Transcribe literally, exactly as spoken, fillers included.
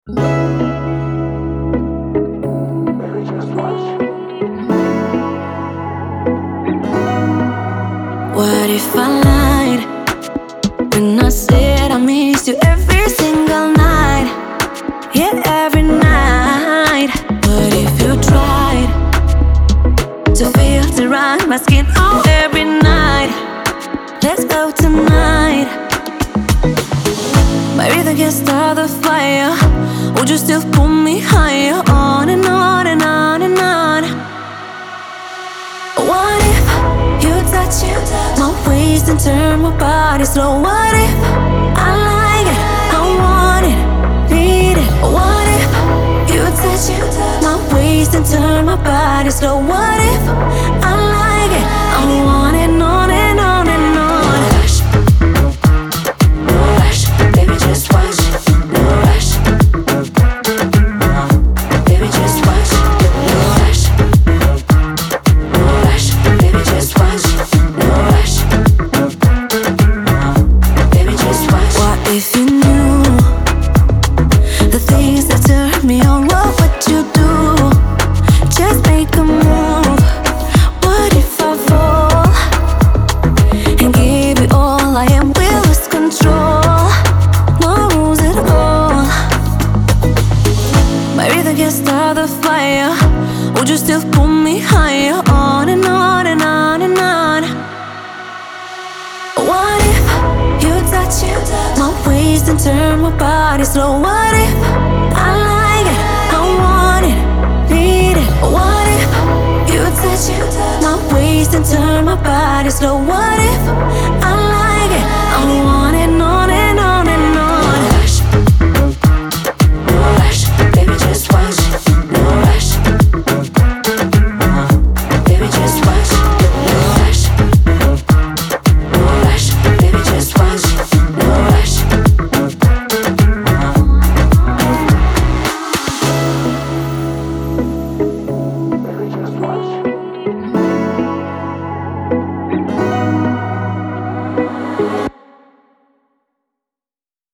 What if I lied when I said I miss you every single night? Yeah, every night. What if you tried to feel to run my skin on every night? Let's go tonight. My rhythm can start the fire. Would you still pull me higher? On and on and on and on. What if you touch my waist and turn my body slow? What if I like it, I want it, need it? What if you touch my waist and turn my body slow? What if I like it, I want it, on and on and on? If you knew the things that turn me on, what would you do? Just make a move. What if I fall and give you all I am? Will lose control, no rules at all. My rhythm can start the fire. Would you still pull me higher? On and on and on and on. What if you touch my waist and turn my body slow? What if